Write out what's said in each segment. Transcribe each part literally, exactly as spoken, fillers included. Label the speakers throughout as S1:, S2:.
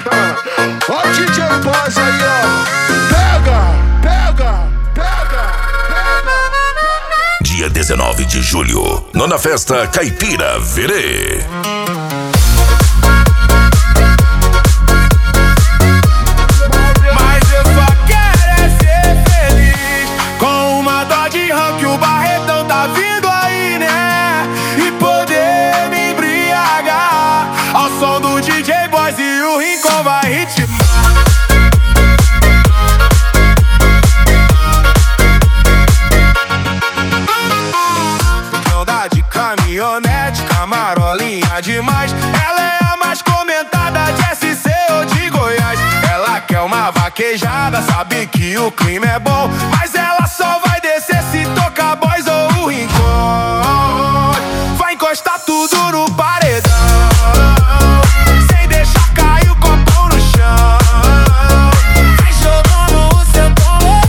S1: Ó o D J Boss aí, ó. Pega, pega, pega, pega.
S2: Dia dezenove de julho, nona festa Caipira Verê.
S3: Mas eu só quero é ser feliz, com uma dó de rã que o Barretão tá vindo aí, né? E poder me embriagar ao som do D J Boss e o Rincon vai ritmar. Caminhonete, camarolinha demais. Ela é a mais comentada de S C ou de Goiás. Ela quer uma vaquejada, sabe que o clima é bom, mas ela só vai descer se tocar Boys ou o Rincon. Vai encostar tudo no paredão, sem deixar cair o copão no chão. Vai jogando o seu tom.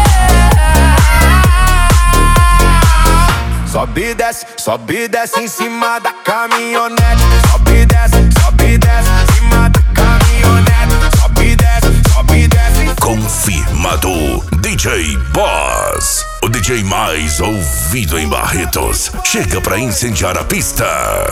S3: Sobe e desce, sobe e desce em cima da caminhonete. Sobe e desce, sobe e desce em cima da caminhonete. Sobe e desce, sobe e desce.
S2: Confirmado, D J Boss, o D J mais ouvido em Barretos, chega pra incendiar a pista.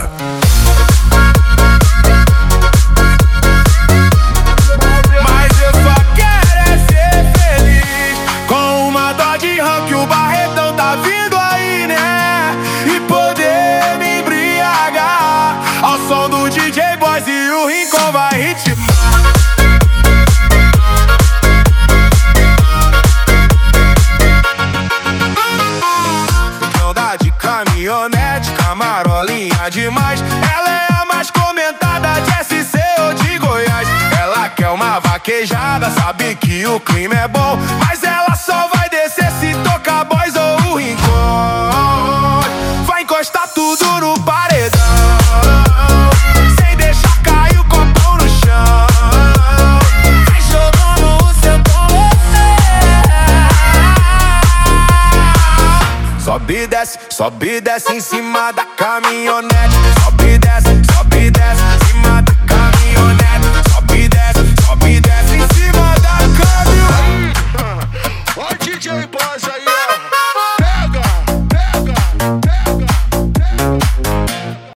S3: Mas eu só quero é ser feliz, com uma dó de rã que o Barretão tá vindo aí, né? E poder me embriagar ao som do D J Boss e o Rincon vai ritmar. Não dá de caminhonete, camarolinha demais. Ela é a mais comentada de S C ou de Goiás. Ela quer uma vaquejada, sabe que o clima é bom, mas ela só vai descer se tocar Boys ou o Rincon. Vai encostar tudo no paredão, sem deixar cair o copão no chão. Vai jogando o seu tom. Sobe e desce, sobe e desce em cima da